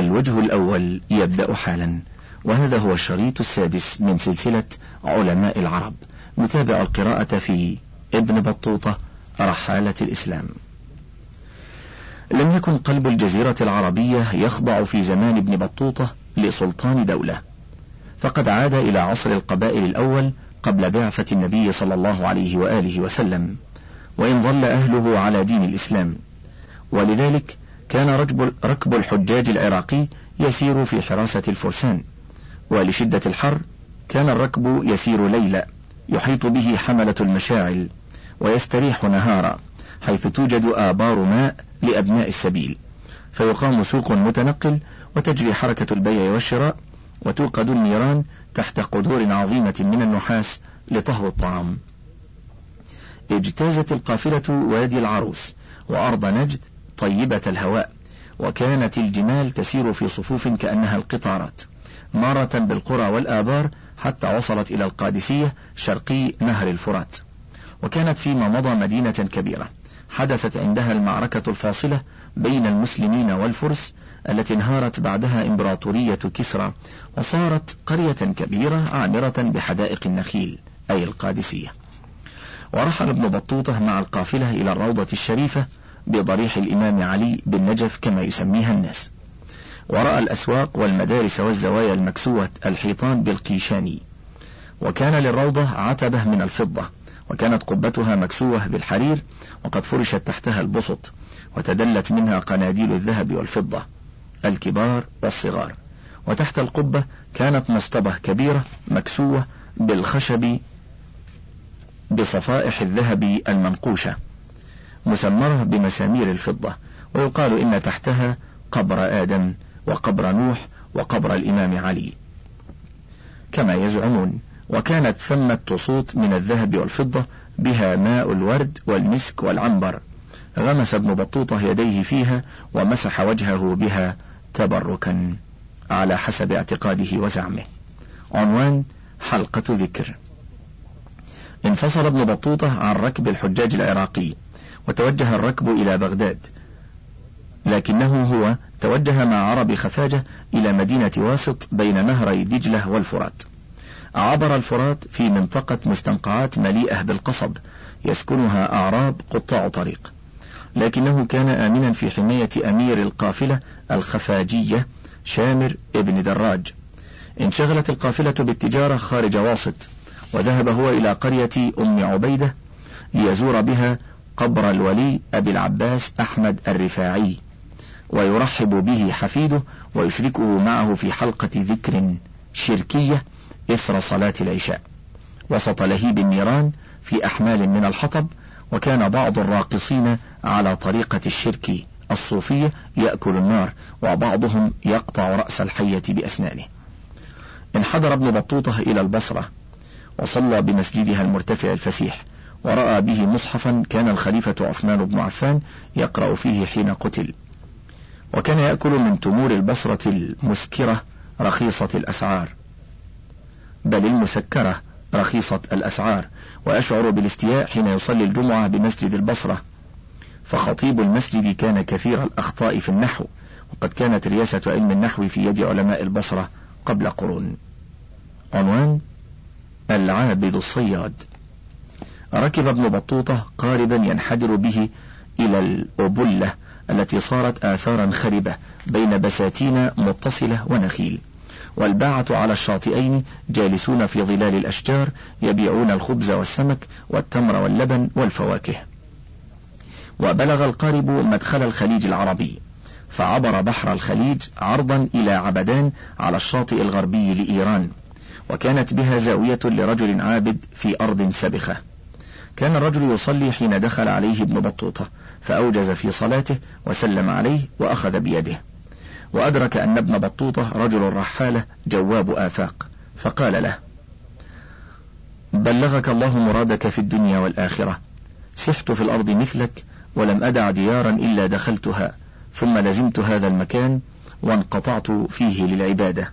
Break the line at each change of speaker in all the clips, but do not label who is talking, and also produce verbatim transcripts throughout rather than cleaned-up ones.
الوجه الأول يبدأ حالا، وهذا هو الشريط السادس من سلسلة علماء العرب. نتابع القراءة في ابن بطوطة رحالة الإسلام. لم يكن قلب الجزيرة العربية يخضع في زمان ابن بطوطة لسلطان دولة، فقد عاد إلى عصر القبائل الأول قبل بعثة النبي صلى الله عليه وآله وسلم، وإن ظل أهله على دين الإسلام، ولذلك كان ركب الحجاج العراقي يسير في حراسة الفرسان، ولشدة الحر كان الركب يسير ليلا يحيط به حملة المشاعل، ويستريح نهارا حيث توجد آبار ماء لأبناء السبيل، فيقام سوق متنقل وتجري حركة البيع والشراء، وتوقد النيران تحت قدور عظيمة من النحاس لطهو الطعام. اجتازت القافلة وادي العروس وأرض نجد طيبة الهواء، وكانت الجمال تسير في صفوف كأنها القطارات مارة بالقرى والآبار حتى وصلت إلى القادسية شرقي نهر الفرات. وكانت فيما مضى مدينة كبيرة حدثت عندها المعركة الفاصلة بين المسلمين والفرس التي انهارت بعدها إمبراطورية كسرى، وصارت قرية كبيرة عامرة بحدائق النخيل أي القادسية. ورحل ابن بطوطة مع القافلة إلى الروضة الشريفة بضريح الإمام علي بالنجف كما يسميها الناس، ورأى الأسواق والمدارس والزوايا المكسوة الحيطان بالقيشاني. وكان للروضة عتبة من الفضة، وكانت قبتها مكسوة بالحرير، وقد فرشت تحتها البسط، وتدلت منها قناديل الذهب والفضة الكبار والصغار. وتحت القبة كانت مصطبة كبيرة مكسوة بالخشب بصفائح الذهب المنقوشة مسمرة بمسامير الفضة، ويقال إن تحتها قبر آدم وقبر نوح وقبر الإمام علي كما يزعمون. وكانت ثمة تصوت من الذهب والفضة بها ماء الورد والمسك والعنبر. غمس ابن بطوطة يديه فيها ومسح وجهه بها تبركا على حسب اعتقاده وزعمه. عنوان حلقة ذكر. انفصل ابن بطوطة عن ركب الحجاج العراقي وتوجه الركب إلى بغداد، لكنه هو توجه مع عرب خفاجة إلى مدينة واسط بين نهري دجلة والفرات. عبر الفرات في منطقة مستنقعات مليئة بالقصب يسكنها أعراب قطاع طريق، لكنه كان آمنا في حماية أمير القافلة الخفاجية شامر ابن دراج. انشغلت القافلة بالتجارة خارج واسط، وذهب هو إلى قرية أم عبيدة ليزور بها قبر الولي أبي العباس أحمد الرفاعي، ويرحب به حفيده ويشركه معه في حلقة ذكر شركية إثر صلاة العشاء وسط لهيب النيران في أحمال من الحطب. وكان بعض الراقصين على طريقة الشرك الصوفية يأكل النار، وبعضهم يقطع رأس الحية بأسنانه. انحدر ابن بطوطة إلى البصرة وصلى بمسجدها المرتفع الفسيح، ورأى به مصحفا كان الخليفة عثمان بن عفان يقرأ فيه حين قتل. وكان يأكل من تمور البصرة المسكرة رخيصة الأسعار، بل المسكرة رخيصة الأسعار، وأشعر بالاستياء حين يصلي الجمعة بمسجد البصرة، فخطيب المسجد كان كثير الأخطاء في النحو، وقد كانت رياسة علم النحو في يد علماء البصرة قبل قرون. عنوان العابد الصياد. ركب ابن بطوطة قاربا ينحدر به إلى الأبلة التي صارت آثارا خربة بين بساتين متصلة ونخيل، والباعة على الشاطئين جالسون في ظلال الأشجار يبيعون الخبز والسمك والتمر واللبن والفواكه. وبلغ القارب مدخل الخليج العربي، فعبر بحر الخليج عرضا إلى عبدان على الشاطئ الغربي لإيران، وكانت بها زاوية لرجل عابد في أرض سبخة. كان الرجل يصلي حين دخل عليه ابن بطوطة، فأوجز في صلاته وسلم عليه وأخذ بيده، وأدرك أن ابن بطوطة رجل رحالة جواب آفاق، فقال له: بلغك الله مرادك في الدنيا والآخرة، سحت في الأرض مثلك ولم أدع ديارا إلا دخلتها، ثم لزمت هذا المكان وانقطعت فيه للعبادة.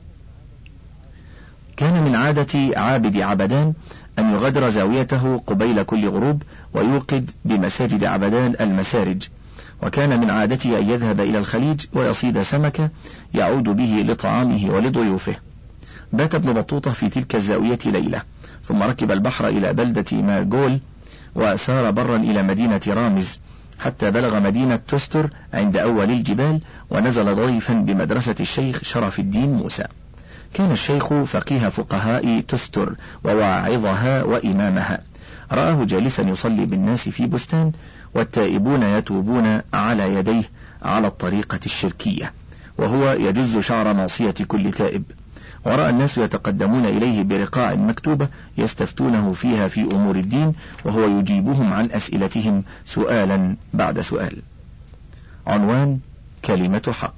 كان من عادة عابد عبدان أن يغادر زاويته قبيل كل غروب ويوقد بمساجد عبدان المسارج، وكان من عادته أن يذهب إلى الخليج ويصيد سمكة يعود به لطعامه ولضيوفه. بات ابن بطوطة في تلك الزاوية ليلة، ثم ركب البحر إلى بلدة ماغول، وسار برا إلى مدينة رامز، حتى بلغ مدينة تستر عند أول الجبال، ونزل ضيفا بمدرسة الشيخ شرف الدين موسى. كان الشيخ فقيه فقهاء تستر وواعظها وإمامها. رآه جالسا يصلي بالناس في بستان، والتائبون يتوبون على يديه على الطريقة الشركية، وهو يجز شعر ناصية كل تائب. ورأى الناس يتقدمون إليه برقاع مكتوبة يستفتونه فيها في أمور الدين، وهو يجيبهم عن أسئلتهم سؤالا بعد سؤال. عنوان: كلمة حق.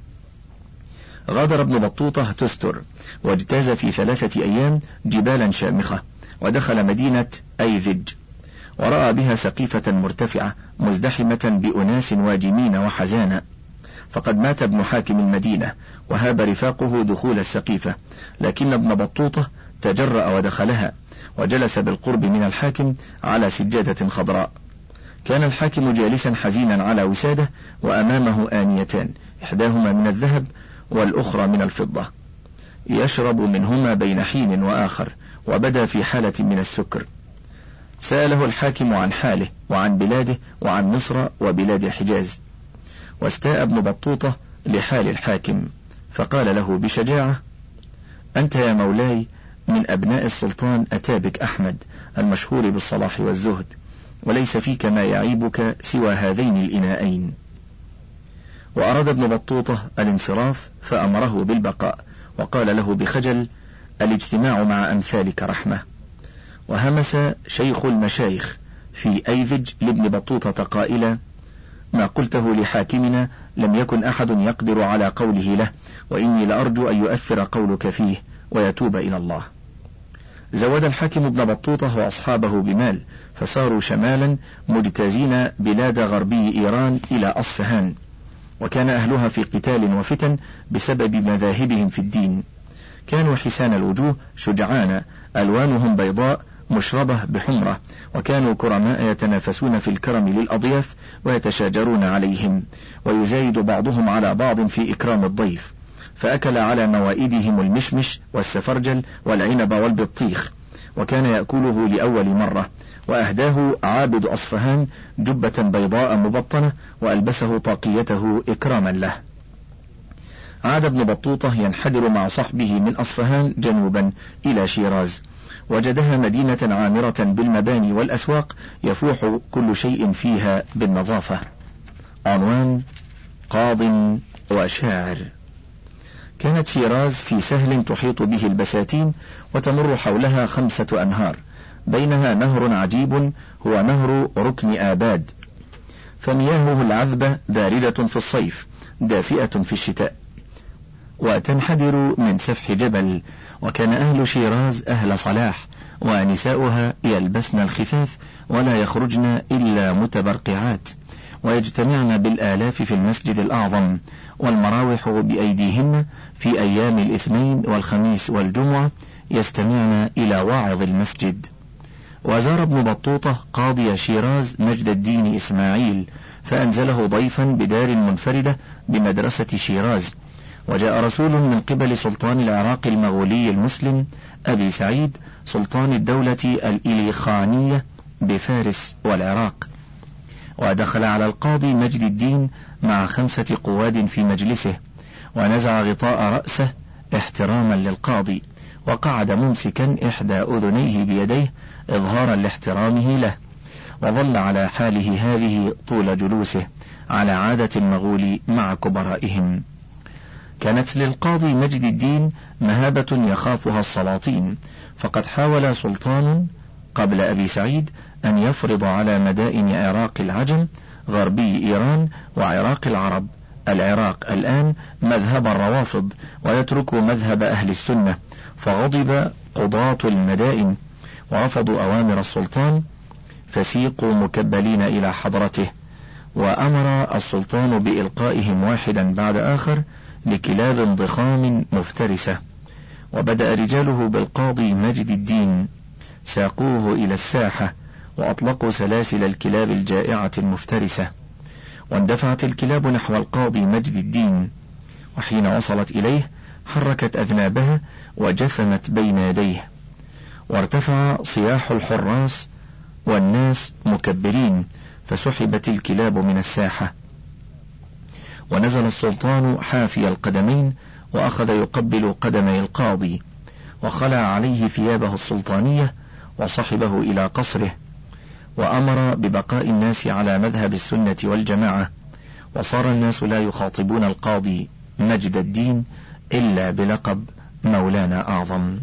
غادر ابن بطوطة تستر، واجتاز في ثلاثة أيام جبالا شامخة، ودخل مدينة أيذج، ورأى بها سقيفة مرتفعة مزدحمة بأناس واجمين وحزانا، فقد مات ابن حاكم المدينة، وهاب رفاقه دخول السقيفة، لكن ابن بطوطة تجرأ ودخلها، وجلس بالقرب من الحاكم على سجادة خضراء. كان الحاكم جالسا حزينا على وسادة، وأمامه آنيتان، إحداهما من الذهب والأخرى من الفضة، يشرب منهما بين حين وآخر، وبدا في حالة من السكر. سأله الحاكم عن حاله وعن بلاده وعن مصر وبلاد الحجاز، واستاء ابن بطوطة لحال الحاكم، فقال له بشجاعة: أنت يا مولاي من أبناء السلطان أتابك أحمد المشهور بالصلاح والزهد، وليس فيك ما يعيبك سوى هذين الإناءين. وأراد ابن بطوطة الانصراف، فأمره بالبقاء، وقال له بخجل: الاجتماع مع أمثالك رحمة. وهمس شيخ المشايخ في أيذج لابن بطوطة قائلا: ما قلته لحاكمنا لم يكن أحد يقدر على قوله له، وإني لأرجو أن يؤثر قولك فيه ويتوب إلى الله. زود الحاكم ابن بطوطة وأصحابه بمال، فصاروا شمالا مجتازين بلاد غربي إيران إلى أصفهان، وكان أهلها في قتال وفتن بسبب مذاهبهم في الدين. كانوا حسان الوجوه شجعان، ألوانهم بيضاء مشربة بحمرة، وكانوا كرماء يتنافسون في الكرم للأضياف ويتشاجرون عليهم، ويزايد بعضهم على بعض في إكرام الضيف، فأكل على موائدهم المشمش والسفرجل والعنب والبطيخ، وكان يأكله لأول مرة. وأهداه عابد أصفهان جبة بيضاء مبطنة، وألبسه طاقيته إكراما له. عاد ابن بطوطة ينحدر مع صحبه من أصفهان جنوبا إلى شيراز، وجدها مدينة عامرة بالمباني والأسواق، يفوح كل شيء فيها بالنظافة. عنوان: قاض وشاعر. كانت شيراز في سهل تحيط به البساتين، وتمر حولها خمسة أنهار، بينها نهر عجيب هو نهر ركن آباد، فمياهه العذبة باردة في الصيف دافئة في الشتاء، وتنحدر من سفح جبل. وكان أهل شيراز أهل صلاح، ونساؤها يلبسن الخفاف ولا يخرجن إلا متبرقعات، ويجتمعن بالآلاف في المسجد الأعظم، والمراوح بأيديهن في أيام الاثنين والخميس والجمعة يستمعن إلى واعظ المسجد. وزار ابن بطوطة قاضي شيراز مجد الدين إسماعيل، فأنزله ضيفا بدار منفردة بمدرسة شيراز. وجاء رسول من قبل سلطان العراق المغولي المسلم أبي سعيد سلطان الدولة الإليخانية بفارس والعراق، ودخل على القاضي مجد الدين مع خمسة قواد في مجلسه، ونزع غطاء رأسه احتراما للقاضي، وقعد ممسكا إحدى أذنيه بيديه إظهارا لاحترامه له، وظل على حاله هذه طول جلوسه على عادة المغول مع كبرائهم. كانت للقاضي مجد الدين مهابة يخافها السلاطين، فقد حاول سلطان قبل أبي سعيد أن يفرض على مدائن عراق العجم غربي إيران وعراق العرب العراق الآن مذهب الروافض، ويتركوا مذهب أهل السنة، فغضب قضاة المدائن ورفضوا أوامر السلطان، فسيقوا مكبلين إلى حضرته، وأمر السلطان بإلقائهم واحدا بعد آخر لكلاب ضخام مفترسة. وبدأ رجاله بالقاضي مجد الدين، ساقوه إلى الساحة وأطلقوا سلاسل الكلاب الجائعة المفترسة، واندفعت الكلاب نحو القاضي مجد الدين، وحين وصلت إليه حركت أذنابها وجثمت بين يديه، وارتفع صياح الحراس والناس مكبرين، فسحبت الكلاب من الساحة، ونزل السلطان حافي القدمين وأخذ يقبل قدمي القاضي، وخلع عليه ثيابه السلطانية وصحبه إلى قصره، وأمر ببقاء الناس على مذهب السنة والجماعة، وصار الناس لا يخاطبون القاضي مجد الدين إلا بلقب مولانا أعظم.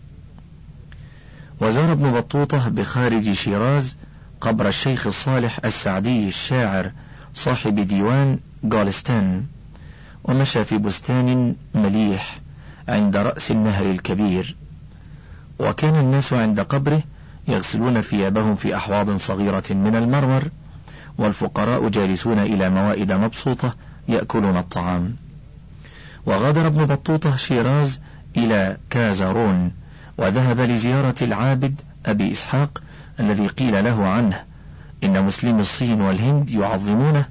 وزار ابن بطوطة بخارج شيراز قبر الشيخ الصالح السعدي الشاعر صاحب ديوان غولستان، ومشى في بستان مليح عند رأس النهر الكبير، وكان الناس عند قبره يغسلون ثيابهم في أحواض صغيرة من المرمر، والفقراء جالسون إلى موائد مبسوطة يأكلون الطعام. وغادر ابن بطوطة شيراز إلى كازارون، وذهب لزيارة العابد أبي إسحاق الذي قيل له عنه إن مسلم الصين والهند يعظمونه،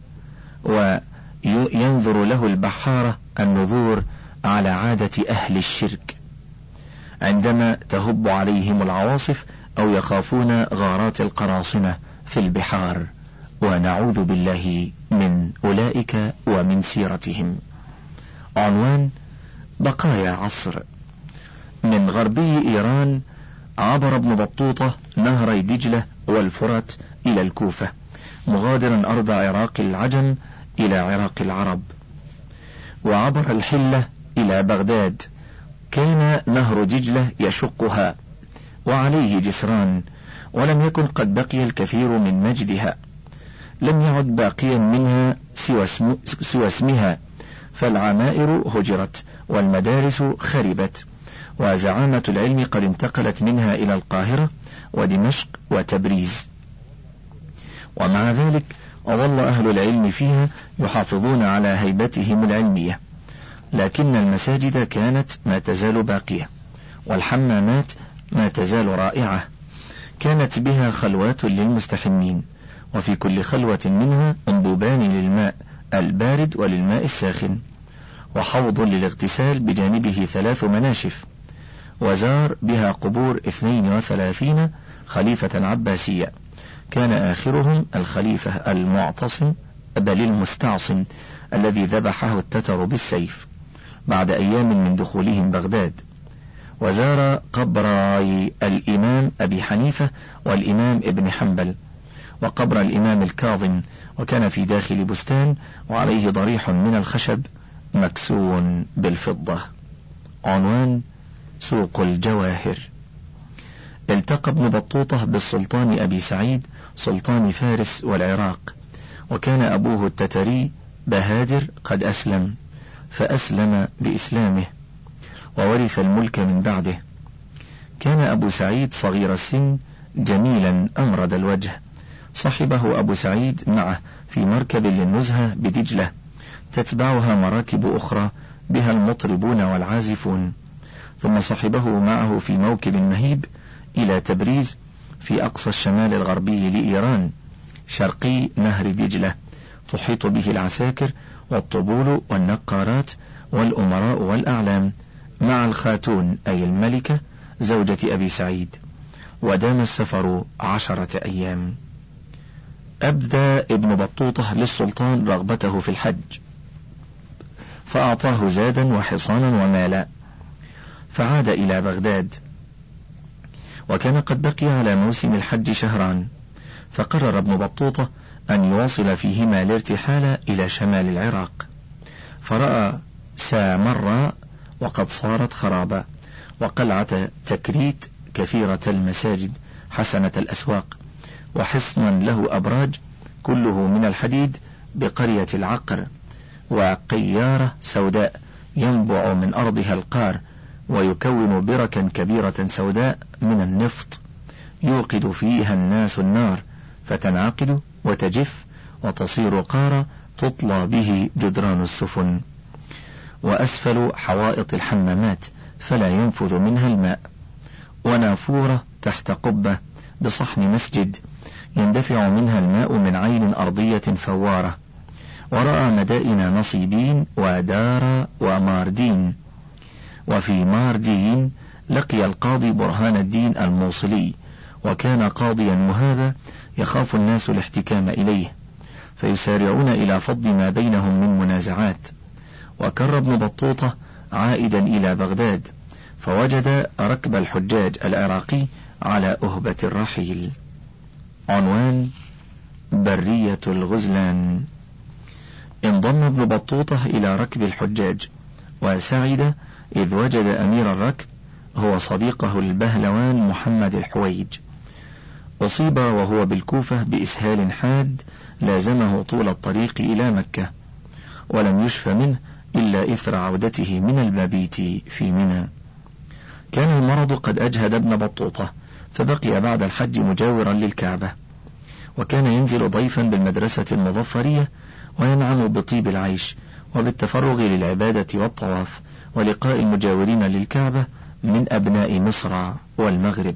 وينظر له البحارة النذور على عادة أهل الشرك عندما تهب عليهم العواصف أو يخافون غارات القراصنة في البحار، ونعوذ بالله من أولئك ومن سيرتهم. عنوان: بقايا عصر. من غربي إيران عبر ابن بطوطة نهري دجلة والفرات إلى الكوفة، مغادرا أرض عراق العجم إلى عراق العرب، وعبر الحلة إلى بغداد. كان نهر دجلة يشقها وعليه جسران، ولم يكن قد بقي الكثير من مجدها، لم يعد باقيا منها سوى, اسم سوى اسمها، فالعمائر هجرت والمدارس خربت، وزعامة العلم قد انتقلت منها إلى القاهرة ودمشق وتبريز. ومع ذلك وظل أهل العلم فيها يحافظون على هيبتهم العلمية، لكن المساجد كانت ما تزال باقية، والحمامات ما تزال رائعة. كانت بها خلوات للمستحمين، وفي كل خلوة منها أنبوبان للماء البارد وللماء الساخن، وحوض للاغتسال بجانبه ثلاث مناشف. وزار بها قبور اثنين وثلاثين خليفة عباسية، كان آخرهم الخليفة المعتصم بل المستعصم الذي ذبحه التتر بالسيف بعد أيام من دخولهم بغداد. وزار قبري الإمام أبي حنيفة والإمام ابن حنبل، وقبر الإمام الكاظم، وكان في داخل بستان وعليه ضريح من الخشب مكسو بالفضة. عنوان: سوق الجواهر. التقى ابن بطوطة بالسلطان أبي سعيد سلطان فارس والعراق، وكان أبوه التتري بهادر قد أسلم، فأسلم بإسلامه وورث الملك من بعده. كان أبو سعيد صغير السن جميلا أمرد الوجه، صحبه أبو سعيد معه في مركب للنزهة بدجلة، تتبعها مراكب أخرى بها المطربون والعازفون، ثم صحبه معه في موكب مهيب إلى تبريز في أقصى الشمال الغربي لإيران شرقي نهر دجلة، تحيط به العساكر والطبول والنقارات والأمراء والأعلام مع الخاتون أي الملكة زوجة أبي سعيد. ودام السفر عشرة أيام. أبدى ابن بطوطة للسلطان رغبته في الحج، فأعطاه زادا وحصانا ومالا، فعاد إلى بغداد، وكان قد بقي على موسم الحج شهران، فقرر ابن بطوطة أن يواصل فيهما الارتحال إلى شمال العراق، فرأى سامراء وقد صارت خرابا، وقلعة تكريت كثيرة المساجد حسنة الأسواق، وحصنا له أبراج كله من الحديد بقرية العقر، وقيارة سوداء ينبع من أرضها القار، ويكون بركا كبيرة سوداء من النفط يوقد فيها الناس النار فتنعقد وتجف وتصير قارة تطلى به جدران السفن، وأسفل حوائط الحمامات فلا ينفذ منها الماء، ونافورة تحت قبة بصحن مسجد يندفع منها الماء من عين أرضية فوارة، ورأى مدائن نصيبين ودار وماردين. وفي ماردين لقي القاضي برهان الدين الموصلي، وكان قاضيا مهابا يخاف الناس الاحتكام إليه، فيسارعون إلى فض ما بينهم من منازعات. وكر ابن بطوطة عائدا إلى بغداد، فوجد ركب الحجاج العراقي على أهبة الرحيل. عنوان: برية الغزلان. انضم ابن بطوطة إلى ركب الحجاج، وسعد إذ وجد أمير الركب هو صديقه البهلوان محمد الحويج. أصيب وهو بالكوفة بإسهال حاد لازمه طول الطريق إلى مكة، ولم يشف منه إلا إثر عودته من المبيت في منى. كان المرض قد أجهد ابن بطوطة، فبقي بعد الحج مجاورا للكعبة، وكان ينزل ضيفا بالمدرسة المظفرية، وينعم بطيب العيش وبالتفرغ للعبادة والطواف ولقاء المجاورين للكعبة من أبناء مصر والمغرب.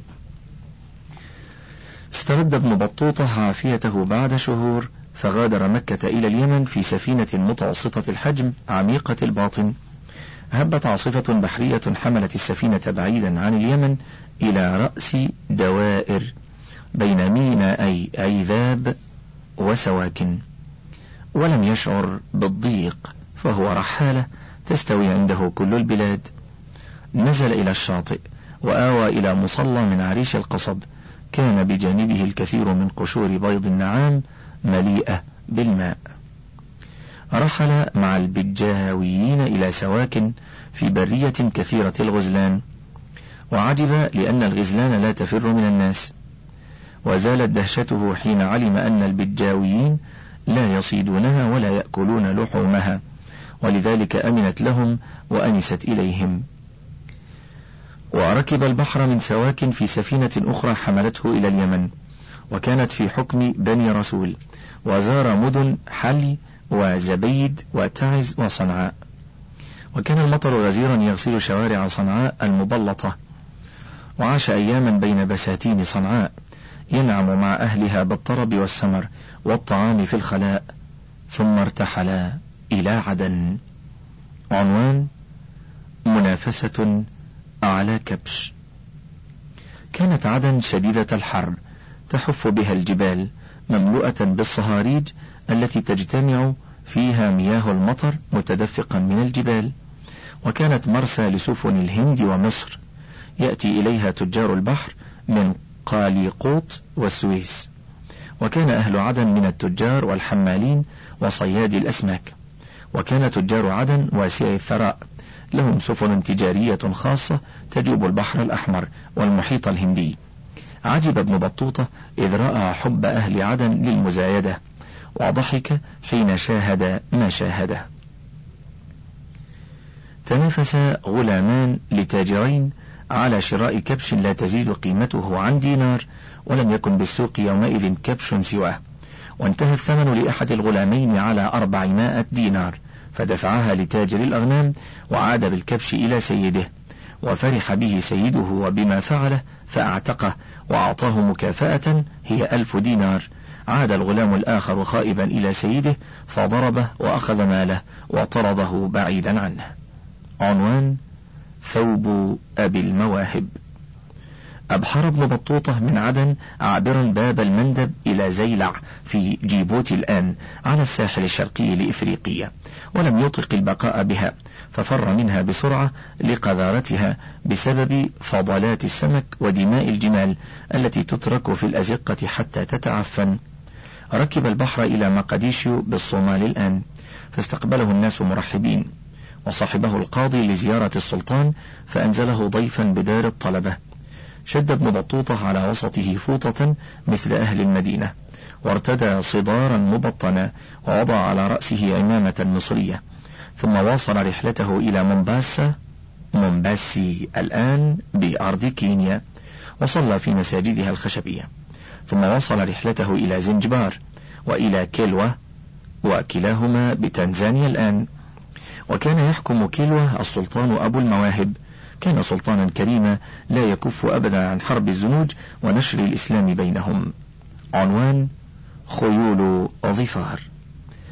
استرد ابن بطوطة عافيته بعد شهور، فغادر مكة إلى اليمن في سفينة متوسطة الحجم عميقة الباطن. هبت عاصفة بحرية حملت السفينة بعيدا عن اليمن إلى رأس دوائر بين ميناءي عيذاب وسواكن، ولم يشعر بالضيق، فهو رحالة تستوي عنده كل البلاد. نزل إلى الشاطئ وآوى إلى مصلى من عريش القصب، كان بجانبه الكثير من قشور بيض النعام مليئة بالماء. رحل مع البجاويين إلى سواكن في برية كثيرة الغزلان، وعجب لأن الغزلان لا تفر من الناس، وزالت دهشته حين علم أن البجاويين لا يصيدونها ولا يأكلون لحومها، ولذلك أمنت لهم وأنست إليهم. وركب البحر من سواكن في سفينة أخرى حملته إلى اليمن، وكانت في حكم بني رسول، وزار مدن حلي وزبيد وتعز وصنعاء. وكان المطر غزيرا يغسل شوارع صنعاء المبلطة، وعاش أياما بين بساتين صنعاء ينعم مع أهلها بالطرب والسمر والطعام في الخلاء، ثم ارتحل إلى عدن. عنوان: منافسة على كبش. كانت عدن شديدة الحر، تحف بها الجبال مملوءة بالصهاريج التي تجتمع فيها مياه المطر متدفقا من الجبال، وكانت مرسى لسفن الهند ومصر، يأتي إليها تجار البحر من قاليقوط والسويس. وكان أهل عدن من التجار والحمالين وصياد الأسماك، وكان تجار عدن واسعي الثراء، لهم سفن تجارية خاصة تجوب البحر الأحمر والمحيط الهندي. عجب ابن بطوطة إذ رأى حب أهل عدن للمزايدة، وضحك حين شاهد ما شاهده. تنافس غلامان لتاجرين على شراء كبش لا تزيد قيمته عن دينار، ولم يكن بالسوق يومئذ كبش سواه، وانتهى الثمن لأحد الغلامين على أربعمائة دينار، فدفعها لتاجر الأغنام وعاد بالكبش إلى سيده، وفرح به سيده وبما فعله فأعتقه وأعطاه مكافأة هي ألف دينار. عاد الغلام الآخر خائبا إلى سيده فضربه وأخذ ماله وطرده بعيدا عنه. عنوان: ثوب أبي المواهب. أبحر ابن بطوطة من عدن عابرا باب المندب إلى زيلع في جيبوتي الآن على الساحل الشرقي لإفريقيا، ولم يطق البقاء بها، ففر منها بسرعة لقذارتها بسبب فضلات السمك ودماء الجمال التي تترك في الأزقة حتى تتعفن. ركب البحر إلى مقديشيو بالصومال الآن، فاستقبله الناس مرحبين، وصحبه القاضي لزيارة السلطان فأنزله ضيفا بدار الطلبة. شد ابن بطوطة على وسطه فوطة مثل أهل المدينة، وارتدى صدارا مبطنا، ووضع على رأسه عمامة مصرية، ثم واصل رحلته إلى مومباسا مومباسي الآن بأرض كينيا، وصلى في مساجدها الخشبية، ثم واصل رحلته إلى زنجبار وإلى كيلوة، وكلاهما بتنزانيا الآن. وكان يحكم كيلوة السلطان أبو المواهب، كان سلطانا كريما لا يكف أبدا عن حرب الزنوج ونشر الإسلام بينهم. عنوان: خيول ظفار.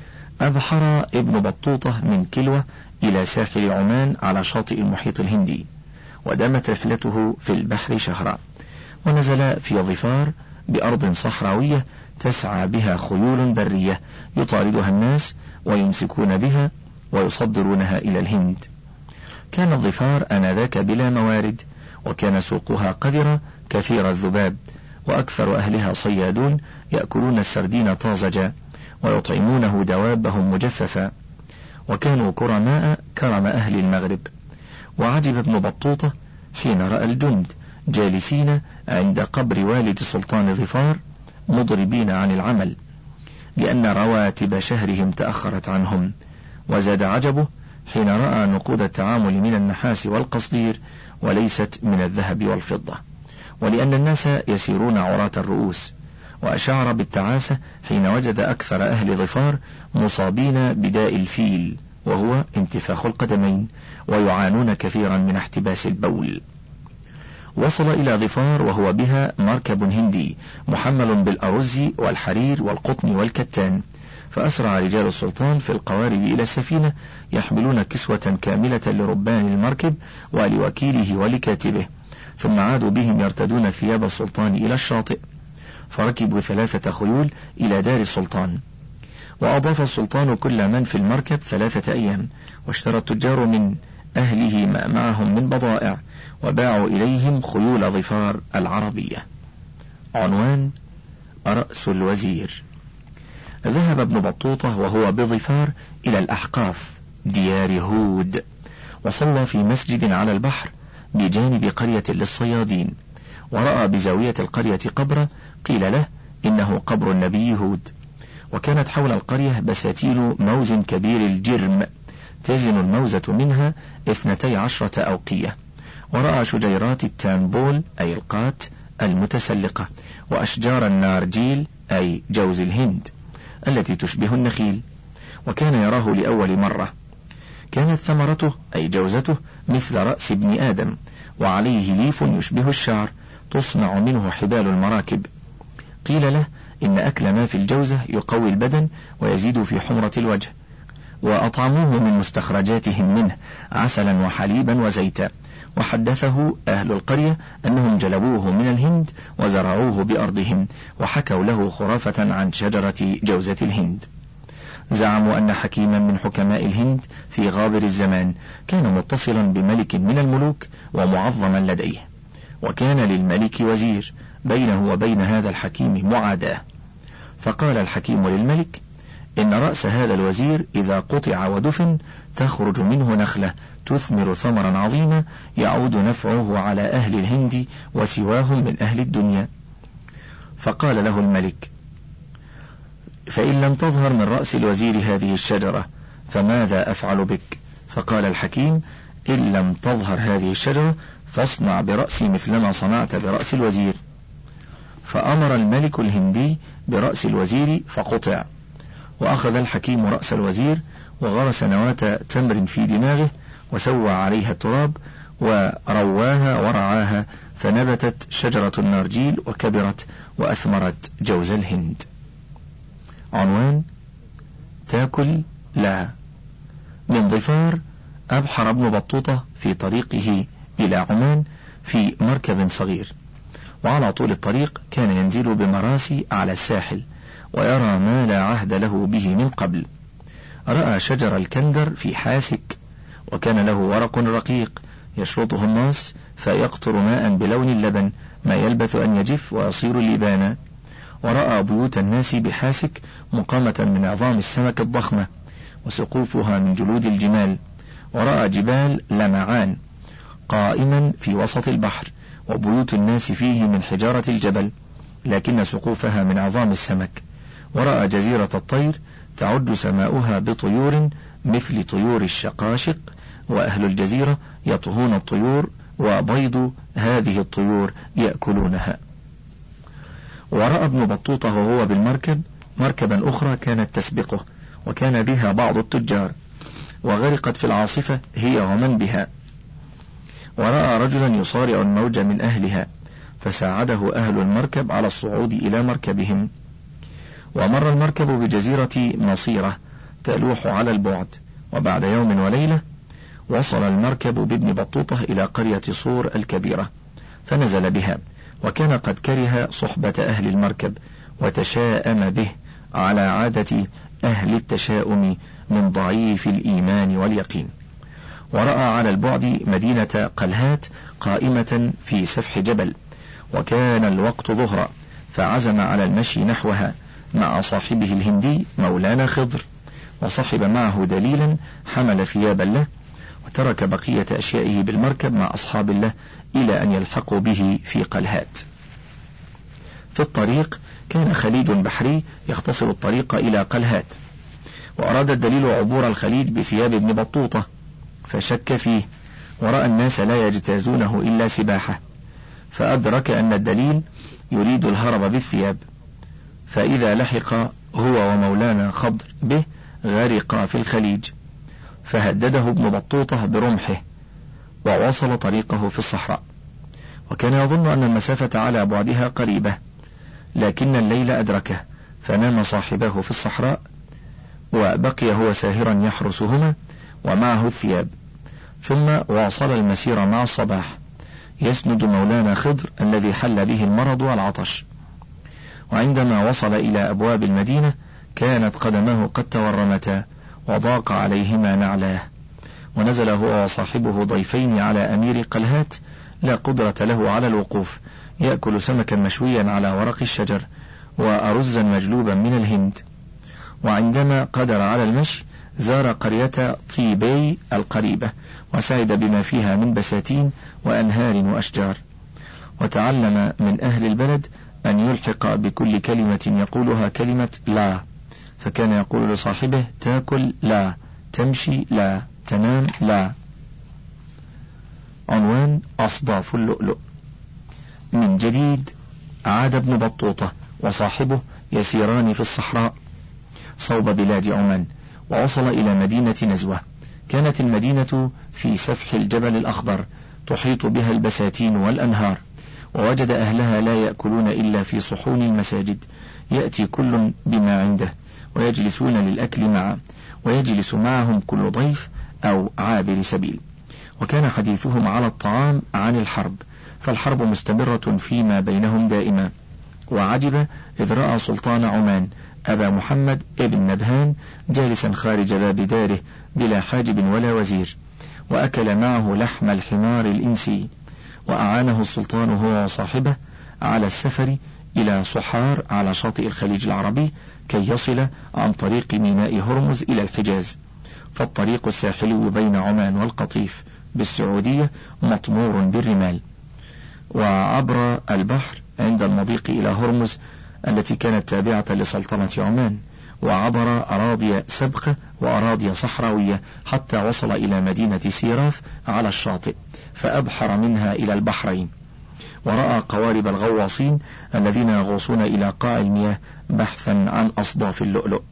أبحر ابن بطوطة من كلوة إلى ساحل عمان على شاطئ المحيط الهندي، ودامت رحلته في البحر شهرا، ونزل في ظفار بأرض صحراوية تسعى بها خيول برية يطاردها الناس ويمسكون بها ويصدرونها إلى الهند. كان الظفار آنذاك بلا موارد، وكان سوقها قذرة كثير الذباب، وأكثر أهلها صيادون يأكلون السردين طازجا ويطعمونه دوابهم مجففا، وكانوا كرماء كرم أهل المغرب. وعجب ابن بطوطة حين رأى الجند جالسين عند قبر والد سلطان ظفار مضربين عن العمل، لأن رواتب شهرهم تأخرت عنهم. وزاد عجبه حين رأى نقود التعامل من النحاس والقصدير وليست من الذهب والفضة، ولأن الناس يسيرون عراة الرؤوس. وأشعر بالتعاسة حين وجد أكثر أهل ظفار مصابين بداء الفيل، وهو انتفاخ القدمين، ويعانون كثيرا من احتباس البول. وصل إلى ظفار وهو بها مركب هندي محمل بالأرز والحرير والقطن والكتان، فأسرع رجال السلطان في القوارب إلى السفينة يحملون كسوة كاملة لربان المركب ولوكيله ولكاتبه، ثم عادوا بهم يرتدون ثياب السلطان إلى الشاطئ، فركبوا ثلاثة خيول إلى دار السلطان. وأضاف السلطان كل من في المركب ثلاثة أيام، واشترى التجار من أهله ما معهم من بضائع، وباعوا إليهم خيول ظفار العربية. عنوان: رأس الوزير. ذهب ابن بطوطة وهو بظفار إلى الأحقاف ديار هود، وصلى في مسجد على البحر بجانب قرية للصيادين، ورأى بزاوية القرية قبر قيل له إنه قبر النبي هود، وكانت حول القرية بساتين موز كبير الجرم تزن الموزة منها اثنتي عشرة أوقية، ورأى شجيرات التامبول أي القات المتسلقة، وأشجار النارجيل أي جوز الهند التي تشبه النخيل، وكان يراه لأول مرة. كانت ثمرته أي جوزته مثل رأس ابن آدم، وعليه ليف يشبه الشعر تصنع منه حبال المراكب. قيل له إن أكل ما في الجوزة يقوي البدن ويزيد في حمرة الوجه، وأطعموه من مستخرجاتهم منه عسلا وحليبا وزيتا. وحدثه أهل القرية أنهم جلبوه من الهند وزرعوه بأرضهم، وحكوا له خرافة عن شجرة جوزة الهند. زعموا أن حكيما من حكماء الهند في غابر الزمان كان متصلا بملك من الملوك ومعظما لديه، وكان للملك وزير بينه وبين هذا الحكيم معاداة. فقال الحكيم للملك إن رأس هذا الوزير إذا قطع ودفن تخرج منه نخلة تثمر ثمرا عظيما يعود نفعه على أهل الهند وسواهم من أهل الدنيا. فقال له الملك فإن لم تظهر من رأس الوزير هذه الشجرة فماذا أفعل بك؟ فقال الحكيم إن لم تظهر هذه الشجرة فاصنع برأسي مثلما صنعت برأس الوزير. فأمر الملك الهندي برأس الوزير فقطع، وأخذ الحكيم رأس الوزير وغرس نواة تمر في دماغه وسوى عليها التراب ورواها ورعاها، فنبتت شجرة النارجيل وكبرت وأثمرت جوز الهند. عنوان: تاكل لا. من ظفار أبحر ابن بطوطة في طريقه إلى عمان في مركب صغير، وعلى طول الطريق كان ينزل بمراسي على الساحل ويرى ما لا عهد له به من قبل. رأى شجر الكندر في حاسك، وكان له ورق رقيق يشرطه الناس فيقطر ماء بلون اللبن ما يلبث أن يجف ويصير لبانا. ورأى بيوت الناس بحاسك مقامة من عظام السمك الضخمة وسقوفها من جلود الجمال. ورأى جبال لمعان قائما في وسط البحر، وبيوت الناس فيه من حجارة الجبل لكن سقوفها من عظام السمك. ورأى جزيرة الطير تعج سماؤها بطيور مثل طيور الشقاشق، وأهل الجزيرة يطهون الطيور وبيض هذه الطيور يأكلونها. ورأى ابن بطوطة وهو بالمركب مركبا أخرى كانت تسبقه، وكان بها بعض التجار، وغرقت في العاصفة هي ومن بها. ورأى رجلا يصارع الموج من أهلها، فساعده أهل المركب على الصعود إلى مركبهم. ومر المركب بجزيرة مصيرة تلوح على البعد. وبعد يوم وليلة وصل المركب بابن بطوطة إلى قرية صور الكبيرة، فنزل بها، وكان قد كره صحبة أهل المركب وتشاءم به على عادة أهل التشاؤم من ضعيف الإيمان واليقين. ورأى على البعد مدينة قلهات قائمة في سفح جبل، وكان الوقت ظهرا، فعزم على المشي نحوها مع صاحبه الهندي مولانا خضر، وصحب معه دليلا حمل ثيابا له، وترك بقية أشيائه بالمركب مع أصحاب له إلى أن يلحقوا به في قلهات. في الطريق كان خليج بحري يختصر الطريق إلى قلهات، وأراد الدليل عبور الخليج بثياب ابن بطوطة، فشك فيه، ورأى الناس لا يجتازونه إلا سباحة، فأدرك أن الدليل يريد الهرب بالثياب، فإذا لحق هو ومولانا خضر به غرق في الخليج، فهدده ابن بطوطة برمحه وواصل طريقه في الصحراء. وكان يظن أن المسافة على بعدها قريبة، لكن الليل أدركه، فنام صاحبه في الصحراء، وبقي هو ساهرا يحرسهما ومعه الثياب. ثم واصل المسير مع الصباح يسند مولانا خضر الذي حل به المرض والعطش. وعندما وصل إلى أبواب المدينة كانت قدماه قد تورمتا وضاق عليهما نعلاه، ونزل هو وصاحبه ضيفين على أمير قلهات لا قدرة له على الوقوف، يأكل سمكا مشويا على ورق الشجر وأرزا مجلوبا من الهند. وعندما قدر على المشي زار قرية طيبي القريبة، وسعد بما فيها من بساتين وأنهار وأشجار، وتعلم من أهل البلد أن يلحق بكل كلمة يقولها كلمة لا، فكان يقول لصاحبه: تاكل لا، تمشي لا، تنام لا. عنوان: أصداف اللؤلؤ. من جديد عاد ابن بطوطة وصاحبه يسيران في الصحراء صوب بلاد عمان، ووصل إلى مدينة نزوة. كانت المدينة في سفح الجبل الأخضر تحيط بها البساتين والأنهار، ووجد أهلها لا يأكلون إلا في صحون المساجد، يأتي كل بما عنده ويجلسون للأكل معا، ويجلس معهم كل ضيف أو عابر سبيل. وكان حديثهم على الطعام عن الحرب، فالحرب مستمرة فيما بينهم دائما. وعجب إذ رأى سلطان عمان أبا محمد ابن نبهان جالسا خارج باب داره بلا حاجب ولا وزير، وأكل معه لحم الحمار الإنسي. وأعانه السلطان هو وصاحبه على السفر إلى صحار على شاطئ الخليج العربي كي يصل عن طريق ميناء هرمز إلى الحجاز، فالطريق الساحلي بين عمان والقطيف بالسعودية مطمور بالرمال. وعبر البحر عند المضيق إلى هرمز التي كانت تابعة لسلطنة عمان، وعبر أراضي سبخة وأراضي صحراوية حتى وصل إلى مدينة سيراف على الشاطئ، فأبحر منها إلى البحرين، ورأى قوارب الغواصين الذين يغوصون إلى قاع المياه بحثا عن أصداف اللؤلؤ.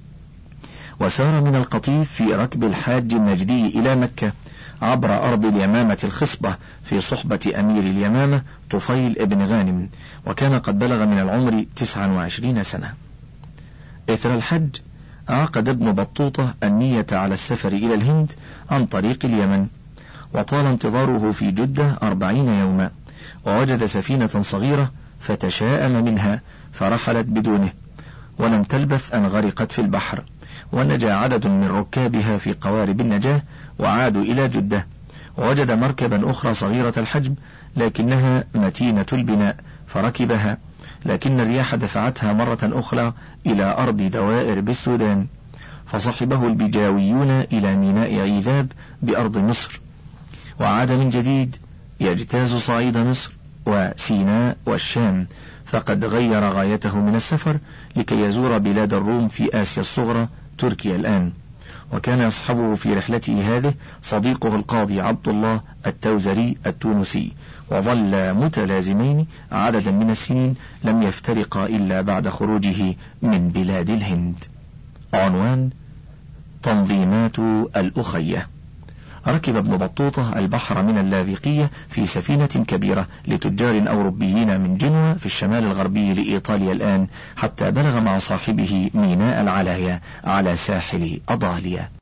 وسار من القطيف في ركب الحاج النجدي إلى مكة عبر أرض اليمامة الخصبة في صحبة أمير اليمامة طفيل ابن غانم، وكان قد بلغ من العمر تسعا وعشرين سنة. إثر الحج عقد ابن بطوطة النية على السفر إلى الهند عن طريق اليمن، وطال انتظاره في جدة أربعين يوما، ووجد سفينة صغيرة فتشاءم منها فرحلت بدونه، ولم تلبث أن غرقت في البحر، ونجا عدد من ركابها في قوارب النجاة وعادوا إلى جدة. ووجد مركبا أخرى صغيرة الحجم لكنها متينة البناء فركبها، لكن الرياح دفعتها مرة أخرى إلى أرض دوائر بالسودان، فصحبه البجاويون إلى ميناء عيذاب بأرض مصر، وعاد من جديد يجتاز صعيد مصر وسيناء والشام، فقد غير غايته من السفر لكي يزور بلاد الروم في آسيا الصغرى تركيا الآن. وكان يصحبه في رحلته هذه صديقه القاضي عبد الله التوزري التونسي، وظل متلازمين عددا من السنين لم يفترقا إلا بعد خروجه من بلاد الهند. عنوان: تنظيمات الأخية. ركب ابن بطوطة البحر من اللاذقية في سفينة كبيرة لتجار أوروبيين من جنوة في الشمال الغربي لإيطاليا الآن، حتى بلغ مع صاحبه ميناء العلايا على ساحل أضاليا.